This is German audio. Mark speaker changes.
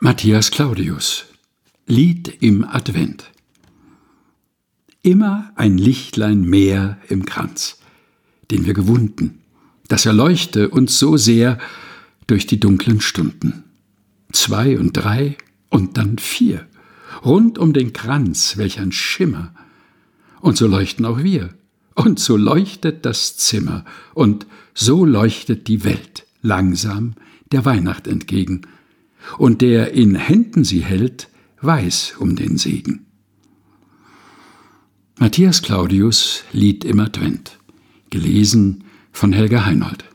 Speaker 1: Matthias Claudius. Lied im Advent. Immer ein Lichtlein mehr im Kranz, den wir gewunden, das erleuchte uns so sehr durch die dunklen Stunden. 2 und 3 und dann 4, rund um den Kranz, welch ein Schimmer. Und so leuchten auch wir, und so leuchtet das Zimmer, und so leuchtet die Welt langsam der Weihnacht entgegen, und der in Händen sie hält, weiß um den Segen. Matthias Claudius, Lied im Advent, gelesen von Helga Heinold.